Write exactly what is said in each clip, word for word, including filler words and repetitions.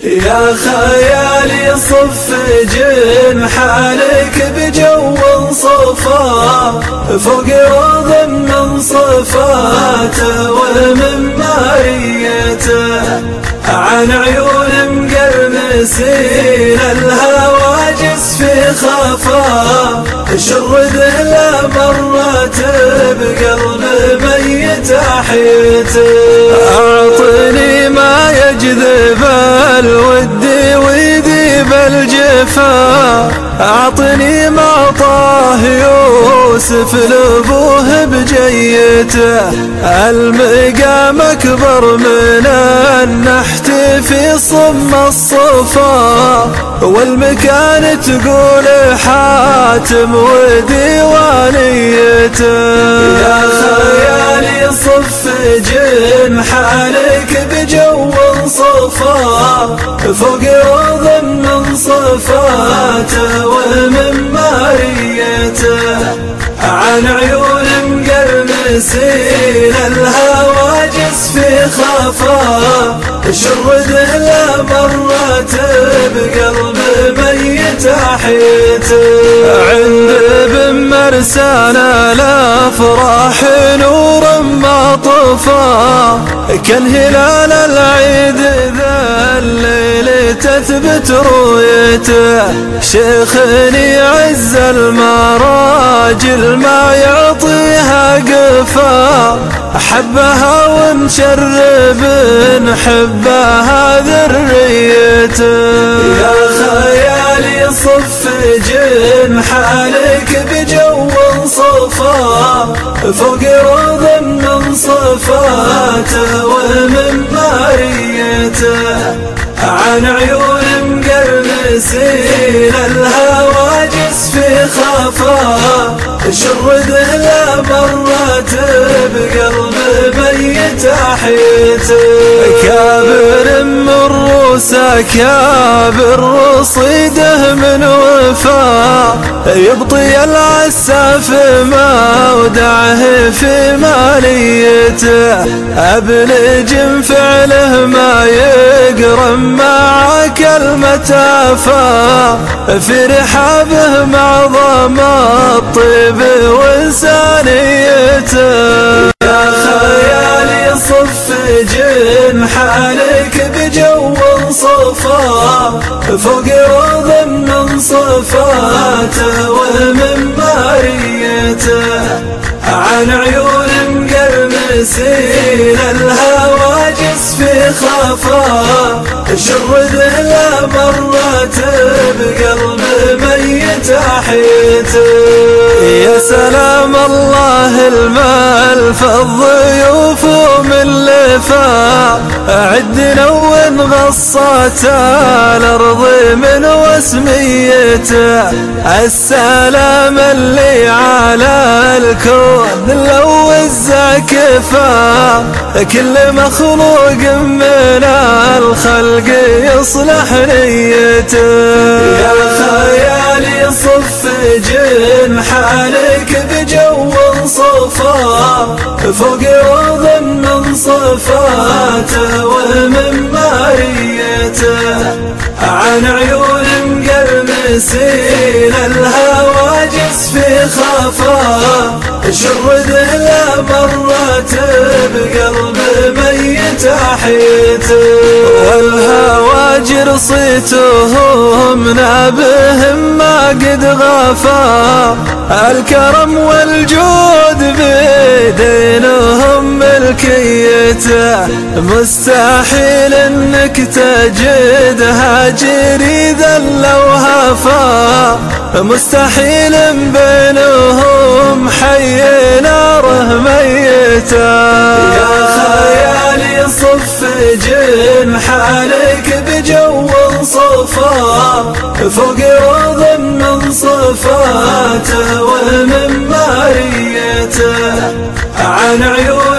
يا خيالي صف جنحانك بجو صفا فوق روض من صفاته ومن ماريته، عن عيون مقرمسين الهواجس في خفا، شرد له مرات بقلب ميت احيته. اعطني ما يجذب الود ويذيب الجفا، اعطني ما طاه يوسف لابوه بجيته، المقام اكبر من النحت في صم الصفا، والمكان تقول حاتم وديوانيته. يا خيالي صف جنحانك بجو صفا فوق روض من صفاته ومن ماريته، عن عيون مقرمسين الهواجس في خفا، شرد له مرات بقلب ميت احيته. عند ابن مرسانا الافراح نور ما طفا، كان هلال العيد ذا الليل تثبت رؤيته، شيخني عز المراجل ما يعطيها قفا، حبها ومشرب نحبها ذريته. يا خيالي صف جنحانك بجو صفا فوق روض من صفاته ومن ماريته، عن عيون مقرمسين الهواجس في خفا، شرد له مرات بقلب ميت احيته. كابر من روسه كابر رصيده من وفا، يبطي العساف مودعه في ماليته، ابلج فعله ما يقرم مع كلمة افا، في رحابه معظم الطيب وانسانيته. يا خيالي صف جنحانك بجو صفا فوق روض من صفاته ومن ماريته، عن عيون مقرمسين الهواجس في خفا، شرد له مرات بقلب ميت احيته. يا سلام الله الملفظ ضيوف من لفا، عدنا ونغصت الارض من وسميته، السلام اللي على الكون لو الزكفا، كل مخلوق من الخلق يصلح نيته. يا خيالي صف جنحانك بجو صفا فوق روض من صفاته ومن ماريته، عن عيون مقرمسين الهواجس في خفا، شرد له مرات بقلب ميت احيته. والهواجر صيتهم نابهم ما قد غفا، الكرم والجود بيدينهم ملكيته، مستحيل انك تجدها جريدا لو هفا، مستحيل بينهم حي ناره ميته. يا خيالي صف جنحانك بجو صفا فوق روض من صفاته ومن ماريته، عن عيون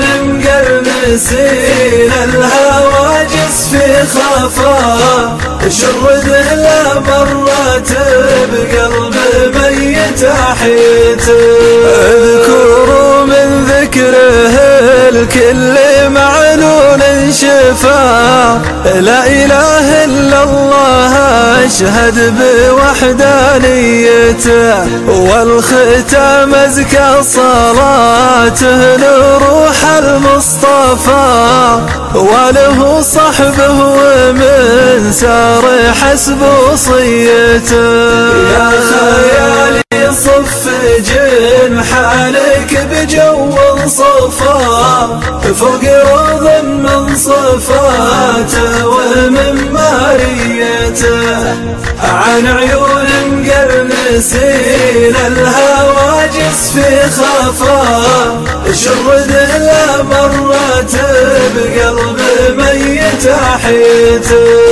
مقرمسين الهواجس في خفا، شرد له مرات بقلب ميت احيته. اذكروا من ذكره الكل معلول شفا، لا إله إلا الله أشهد بوحدانيته، والختام أزكى صلاته لروح المصطفى، وله صحبه ومن سار حسب وصيته. يا خيالي صف جنحانك بجو صفا، فوق روض من صفاته ومن ماريته، عن عيون مقرنسين الهواجس في خفا، شرد لا مرت بقلب ميت أحيته.